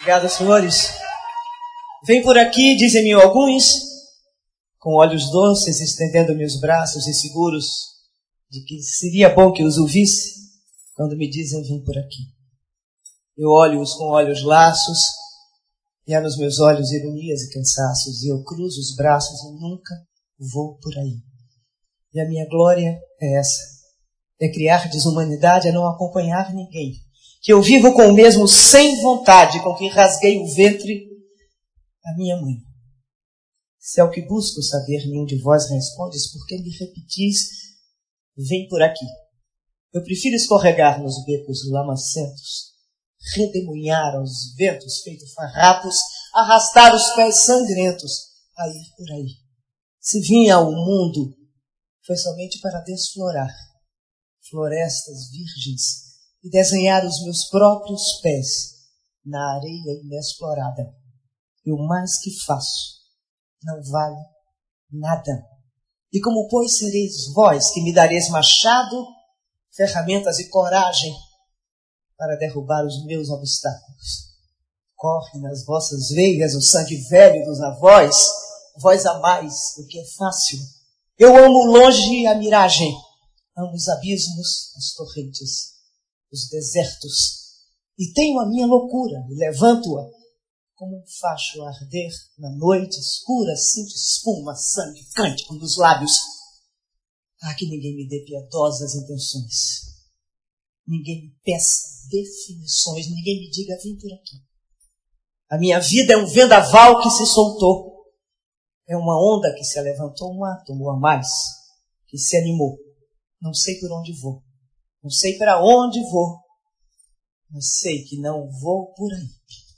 Obrigado, senhores. Vem por aqui, dizem-me alguns, com olhos doces, estendendo meus braços e seguros de que seria bom que os ouvisse quando me dizem vem por aqui. Eu olho-os com olhos laços e há nos meus olhos ironias e cansaços e eu cruzo os braços e nunca vou por aí. E a minha glória é essa, é criar desumanidade, é não acompanhar ninguém. Que eu vivo com o mesmo sem vontade com que rasguei o ventre a minha mãe. Se é o que busco saber, nenhum de vós respondes, porque me repetis, vem por aqui. Eu prefiro escorregar nos becos lamacentos, redemoinhar aos ventos feito farrapos, arrastar os pés sangrentos, a ir por aí. Se vim ao mundo, foi somente para desflorar florestas virgens e desenhar os meus próprios pés na areia inexplorada. E o mais que faço não vale nada. E como pois sereis vós que me dareis machado, ferramentas e coragem para derrubar os meus obstáculos? Corre nas vossas veias o sangue velho dos avós, vós amais o que é fácil. Eu amo longe a miragem, amo os abismos, as torrentes, os desertos, e tenho a minha loucura e levanto-a como um facho a arder na noite escura, sinto espuma, sangue, cântico nos lábios. Ah, que ninguém me dê piedosas intenções, ninguém me peça definições, ninguém me diga vem por aqui. A minha vida é um vendaval que se soltou, é uma onda que se levantou, um átomo a mais que se animou. Não sei por onde vou, não sei para onde vou, mas sei que não vou por aí.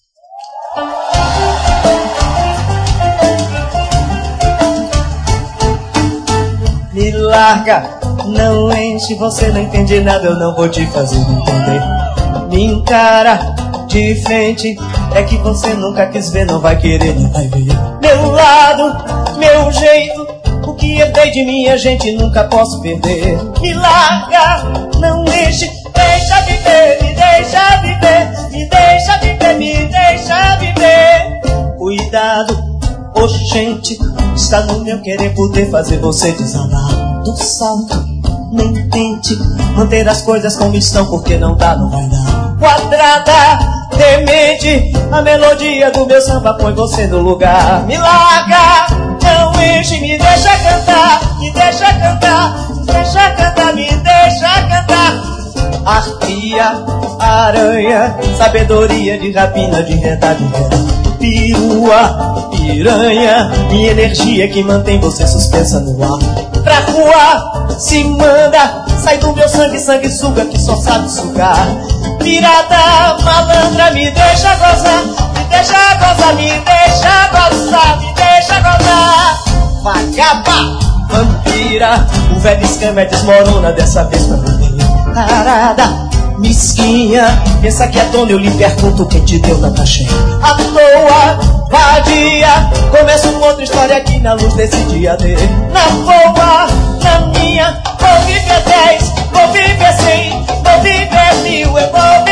Me larga, não enche, você não entende nada, eu não vou te fazer entender. Me encara de frente, é que você nunca quis ver, não vai querer, não vai ver. Meu lado, meu jeito, o que herdei de mim a gente nunca posso perder. Me larga, não enche, deixa viver, me deixa viver, me deixa viver, me deixa viver. Cuidado, oxente, está no meu querer poder fazer você desabar do salto. Nem tente manter as coisas como estão, porque não dá, não vai dar. Quadrada, demente, a melodia do meu samba põe você no lugar. Me larga, não enche, me deixa cantar, me deixa cantar, me deixa cantar, me deixa cantar. Arpia, aranha, sabedoria de rapina, de renda, de renda. Pirua, piranha, minha energia que mantém você suspensa no ar. Pra rua, se manda, sai do meu sangue, sangue suga que só sabe sugar. Pirata, malandra, me deixa gozar, me deixa gozar, me deixa gozar, me deixa gozar. Vagaba, vampira, o velho escama desmorona dessa vez pra mim. Tarada, mesquinha, pensa que é dono, eu lhe pergunto quem te deu tanta cheia. À toa, vadia, começa uma outra história aqui na luz desse dia D. Na boa, na minha, vou viver 10, vou viver 100, vou viver 1000, eu vou